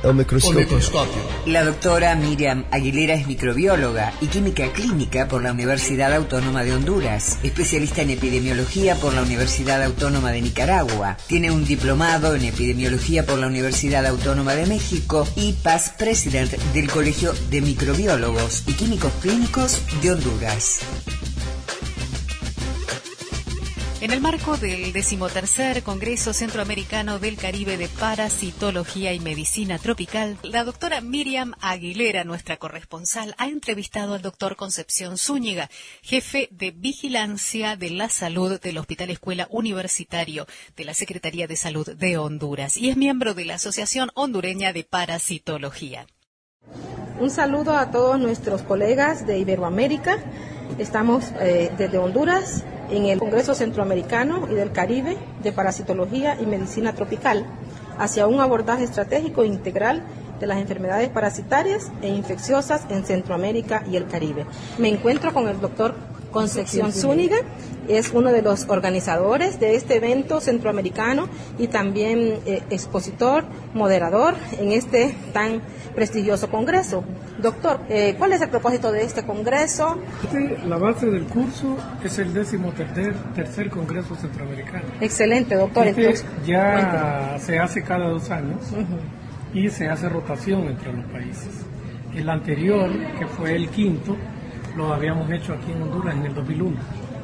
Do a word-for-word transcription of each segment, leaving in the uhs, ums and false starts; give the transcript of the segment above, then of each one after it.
El microscopio. El microscopio. La doctora Miriam Aguilera es microbióloga y química clínica por la Universidad Autónoma de Honduras, especialista en epidemiología por la Universidad Autónoma de Nicaragua, tiene un diplomado en epidemiología por la Universidad Autónoma de México y past president del Colegio de Microbiólogos y Químicos Clínicos de Honduras. En el marco del decimotercer Congreso Centroamericano del Caribe de Parasitología y Medicina Tropical, la doctora Miriam Aguilera, nuestra corresponsal, ha entrevistado al doctor Concepción Zúñiga, jefe de Vigilancia de la Salud del Hospital Escuela Universitario de la Secretaría de Salud de Honduras y es miembro de la Asociación Hondureña de Parasitología. Un saludo a todos nuestros colegas de Iberoamérica. Estamos eh, desde Honduras en el Congreso Centroamericano y del Caribe de Parasitología y Medicina Tropical hacia un abordaje estratégico e integral de las enfermedades parasitarias e infecciosas en Centroamérica y el Caribe. Me encuentro con el doctor Concepción Zúñiga, es uno de los organizadores de este evento centroamericano y también eh, expositor, moderador en este tan prestigioso congreso. Doctor, eh, ¿cuál es el propósito de este congreso? Este, la base del curso es el décimo tercer, tercer Congreso Centroamericano. Excelente, doctor. Este Entonces, ya cuénteme. se hace cada dos años uh-huh. y se hace rotación entre los países. El anterior, que fue el quinto, lo habíamos hecho aquí en Honduras en el dos mil uno.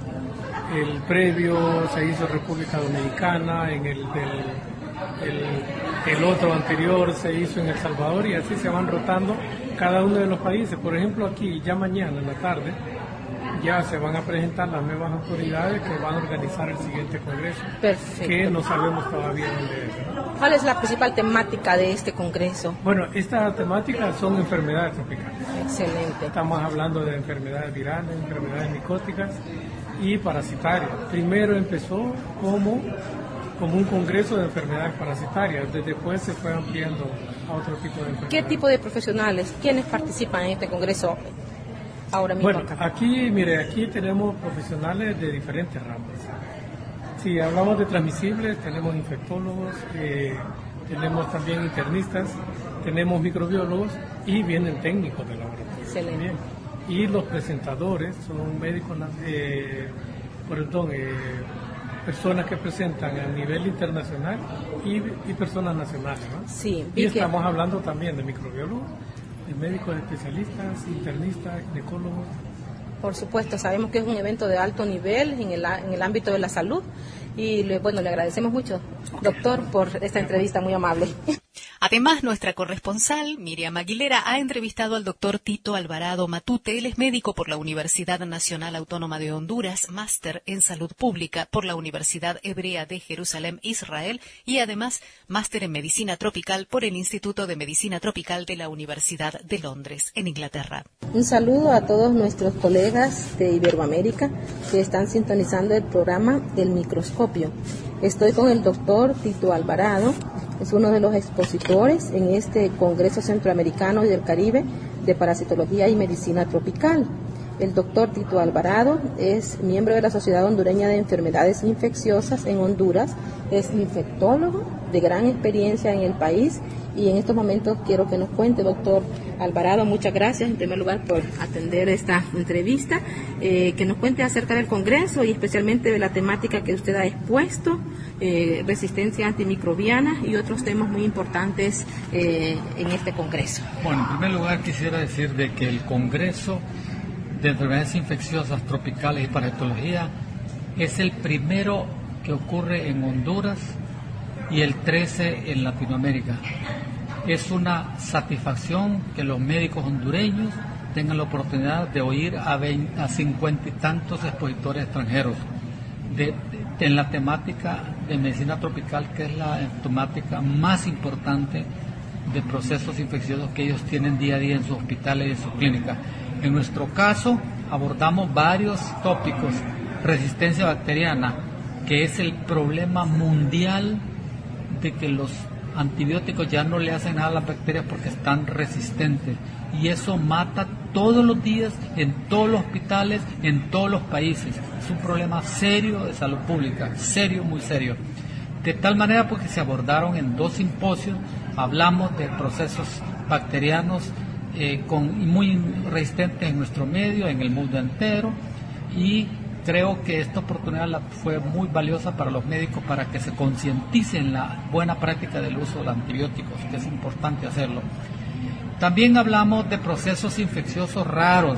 El previo se hizo en República Dominicana, en el, el, el, el otro anterior se hizo en El Salvador y así se van rotando cada uno de los países. Por ejemplo, aquí ya mañana en la tarde ya se van a presentar las nuevas autoridades que van a organizar el siguiente congreso. Perfecto. Que no sabemos todavía dónde es, ¿no? ¿Cuál es la principal temática de este congreso? Bueno, estas temáticas son enfermedades tropicales. Excelente. Estamos hablando de enfermedades virales, enfermedades micóticas y parasitarias. Primero empezó como, como un congreso de enfermedades parasitarias, después se fue ampliando a otro tipo de enfermedades. ¿Qué tipo de profesionales, quiénes participan en este congreso ahora mismo? Bueno, acá? aquí, mire, aquí tenemos profesionales de diferentes ramas. Si hablamos de transmisibles, tenemos infectólogos, eh, tenemos también internistas, tenemos microbiólogos y vienen técnicos de laboratorio. Excelente. También. Y los presentadores son médicos, eh, perdón, eh, personas que presentan a nivel internacional y, y personas nacionales, ¿no? Sí. Y que... estamos hablando también de microbiólogos, de médicos especialistas, internistas, ginecólogos. Por supuesto, sabemos que es un evento de alto nivel en el, en el ámbito de la salud y le, bueno, le agradecemos mucho, doctor, por esta entrevista muy amable. Además, nuestra corresponsal, Miriam Aguilera, ha entrevistado al doctor Tito Alvarado Matute. Él es médico por la Universidad Nacional Autónoma de Honduras, máster en Salud Pública por la Universidad Hebrea de Jerusalén, Israel, y además máster en Medicina Tropical por el Instituto de Medicina Tropical de la Universidad de Londres, en Inglaterra. Un saludo a todos nuestros colegas de Iberoamérica que están sintonizando el programa El Microscopio. Estoy con el doctor Tito Alvarado, es uno de los expositores en este Congreso Centroamericano y del Caribe de Parasitología y Medicina Tropical. El doctor Tito Alvarado es miembro de la Sociedad Hondureña de Enfermedades Infecciosas en Honduras, es infectólogo de gran experiencia en el país y en estos momentos quiero que nos cuente, doctor Alvarado, muchas gracias en primer lugar por atender esta entrevista, eh, que nos cuente acerca del Congreso y especialmente de la temática que usted ha expuesto, eh, resistencia antimicrobiana y otros temas muy importantes eh, en este Congreso. Bueno, en primer lugar quisiera decir de que el Congreso de Enfermedades Infecciosas Tropicales y Parasitología es el primero que ocurre en Honduras y el trece en Latinoamérica. Es una satisfacción que los médicos hondureños tengan la oportunidad de oír a, veinte, a cincuenta y tantos expositores extranjeros de, de, en la temática de medicina tropical, que es la temática más importante de procesos infecciosos que ellos tienen día a día en sus hospitales y en sus clínicas. En nuestro caso abordamos varios tópicos: resistencia bacteriana, que es el problema mundial de que los antibióticos ya no le hacen nada a las bacterias porque están resistentes, y eso mata todos los días en todos los hospitales, en todos los países. Es un problema serio de salud pública, serio, muy serio. De tal manera porque se abordaron en dos simposios hablamos de procesos bacterianos eh, con, muy resistentes en nuestro medio, en el mundo entero, y creo que esta oportunidad la, fue muy valiosa para los médicos para que se concienticen la buena práctica del uso de antibióticos, que es importante hacerlo. También hablamos de procesos infecciosos raros,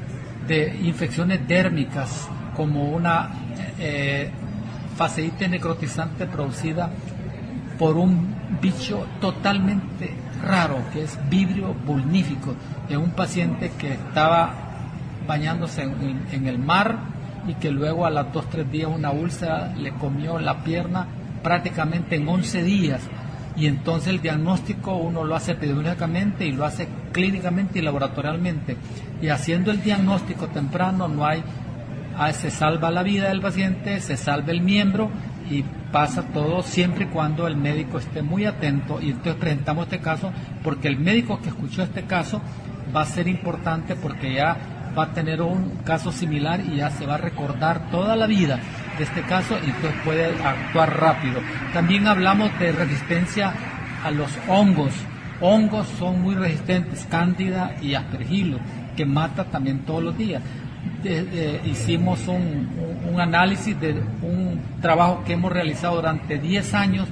de infecciones dérmicas, como una eh, fasciitis necrotizante producida por un bicho totalmente raro, que es Vibrio vulnífico, de un paciente que estaba bañándose en, en el mar, y que luego a los dos o tres días una úlcera le comió la pierna prácticamente en once días. Y entonces el diagnóstico uno lo hace epidemiológicamente y lo hace clínicamente y laboratorialmente. Y haciendo el diagnóstico temprano no hay, ah, se salva la vida del paciente, se salva el miembro y pasa todo siempre y cuando el médico esté muy atento. Y entonces presentamos este caso porque el médico que escuchó este caso va a ser importante porque ya va a tener un caso similar y ya se va a recordar toda la vida de este caso y entonces puede actuar rápido. También hablamos de resistencia a los hongos. Hongos son muy resistentes, cándida y aspergillus, que mata también todos los días. De, de, hicimos un, un análisis de un trabajo que hemos realizado durante diez años,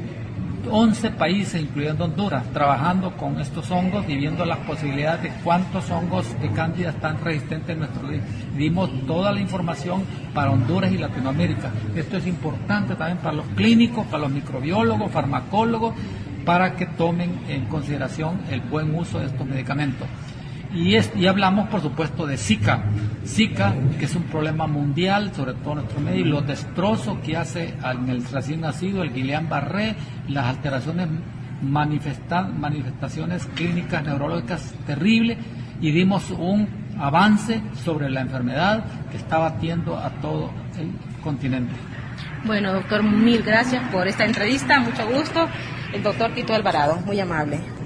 once países, incluyendo Honduras, trabajando con estos hongos y viendo las posibilidades de cuántos hongos de cándida están resistentes en nuestro país. Dimos toda la información para Honduras y Latinoamérica. Esto es importante también para los clínicos, para los microbiólogos, farmacólogos, para que tomen en consideración el buen uso de estos medicamentos. Y, es, y hablamos, por supuesto, de Zika. Zika, que es un problema mundial, sobre todo en nuestro medio, y los destrozos que hace en el recién nacido, el Guillain-Barré, las alteraciones, manifesta, manifestaciones clínicas neurológicas terribles, y dimos un avance sobre la enfermedad que está batiendo a todo el continente. Bueno, doctor, mil gracias por esta entrevista, mucho gusto. El doctor Tito Alvarado, muy amable.